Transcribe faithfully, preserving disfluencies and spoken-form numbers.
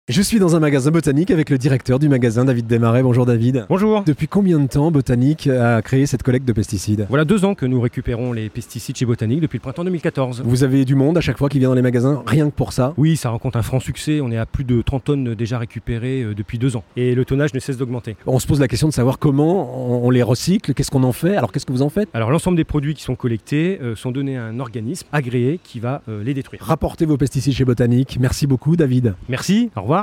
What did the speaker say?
Je suis dans un magasin botanique avec le directeur du magasin, David Desmarais. Bonjour David. Bonjour. Depuis combien de temps Botanique a créé cette collecte de pesticides? Voilà deux ans que nous récupérons les pesticides chez Botanique depuis le printemps deux mille quatorze. Vous avez du monde à chaque fois qui vient dans les magasins, rien que pour ça? Oui, ça rencontre un franc succès. On est à plus de trente tonnes déjà récupérées euh, depuis deux ans. Et le tonnage ne cesse d'augmenter. On se pose la question de savoir comment on les recycle, qu'est-ce qu'on en fait. Alors qu'est-ce que vous en faites? Alors l'ensemble des produits qui sont collectés euh, sont donnés à un organisme agréé qui va euh, les détruire. Rapportez vos pesticides chez Botanique. Merci beaucoup David. Merci, au revoir.